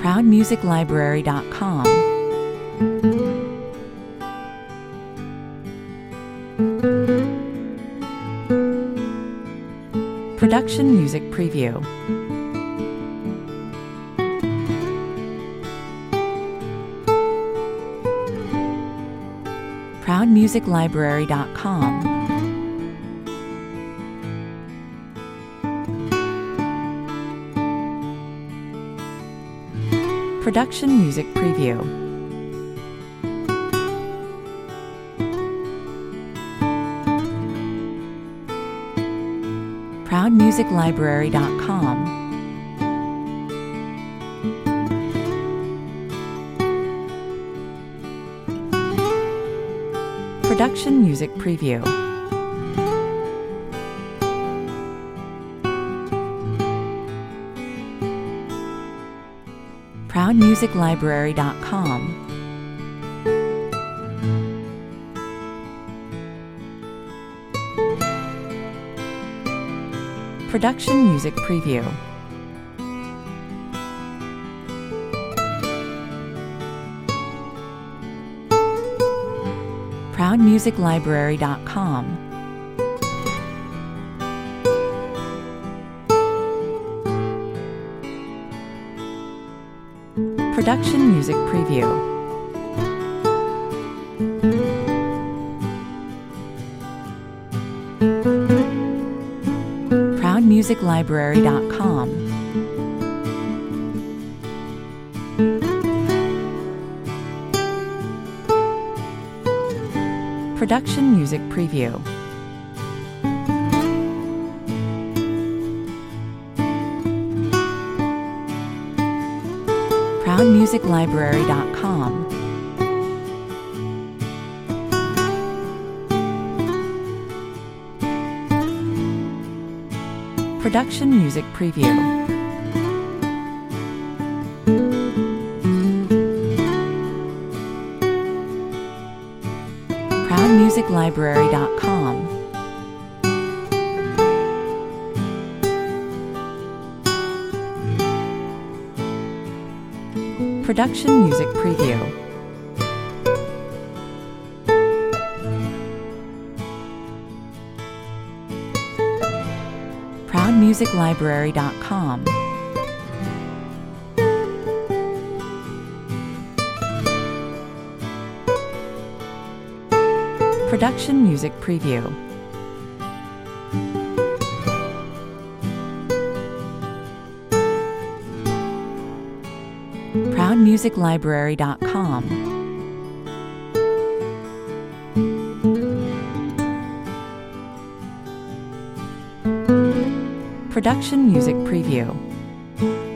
ProudMusicLibrary.com. Production Music Preview. ProudMusicLibrary.com. Production Music Preview. ProudMusicLibrary.com. Production Music Preview. ProudMusicLibrary.com. Production Music Preview. ProudMusicLibrary.com. Production Music Preview. ProudMusicLibrary.com. Production Music Preview. ProudMusicLibrary.com. Production Music Preview. ProudMusicLibrary.com. Production Music Preview. ProudMusicLibrary.com. Production Music Preview. ProudMusicLibrary.com. Production Music Preview.